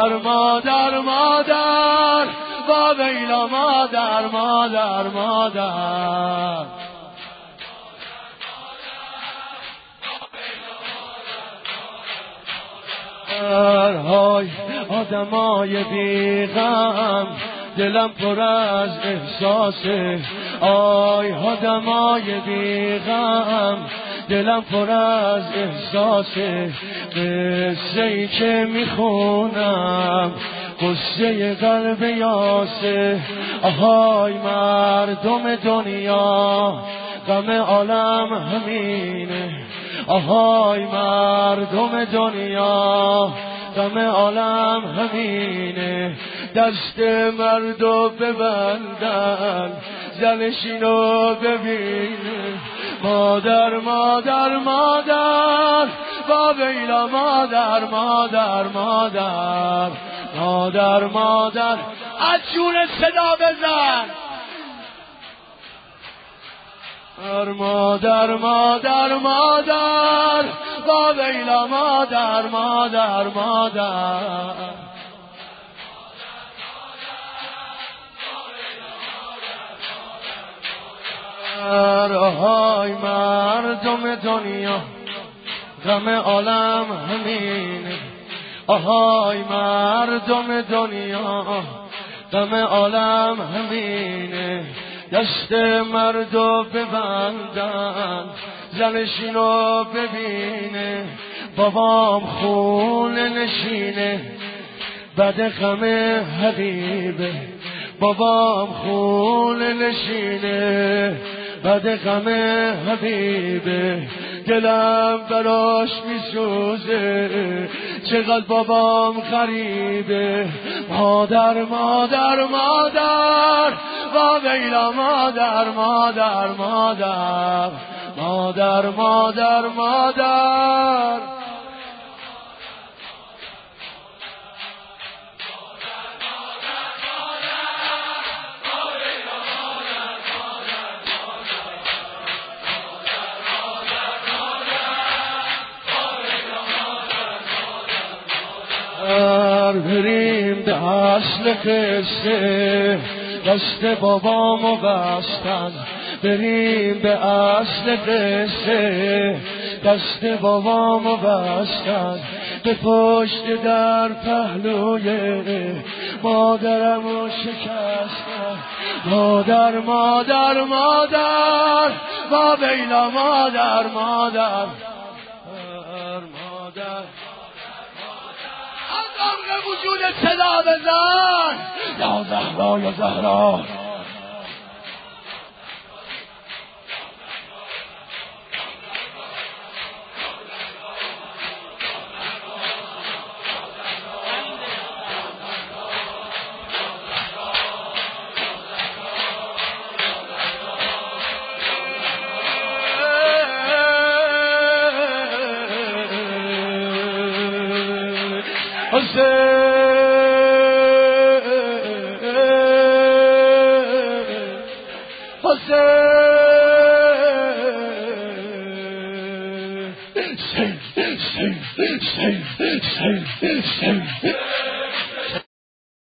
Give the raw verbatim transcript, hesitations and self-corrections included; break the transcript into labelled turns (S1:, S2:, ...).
S1: مادر مادر با ویلا مادر مادر مادر های آدمای بیغم دلم پر از احساسه آی آدمای بیغم دلم پر از احساسه قصه ای که میخونم قصه قلب یاسه آهای مردم دنیا غم عالم همینه آهای مردم دنیا غم عالم همینه دست مردو ببندن زنشینو ببینه مادر مادر مادر با ویلا مادر مادر مادر مادر مادر از جون صدا بزن مادر مادر مادر با ویلا مادر مادر مادر های مردم دنیا غم عالم همینه آهای مردم دنیا غم عالم همینه دست مردو ببندن زنشینو ببینه بابام خونه نشینه بعد غم حبیبه بابام خونه نشینه بعد غم حبیبه دلم براش میسوزه چقدر بابام غریبه مادر مادر مادر با ویلا مادر مادر مادر مادر مادر مادر بریم به اصل قصه دست بابامو بستن بریم به اصل قصه دست بابامو بستن به پشت در پهلوی مادرمو شکستن مادر مادر مادر با ویلا مادر مادر مادر از وجود صدا بزن یا زهرا یا زهرا حسین حسین سیف سیف سیف سیف سیف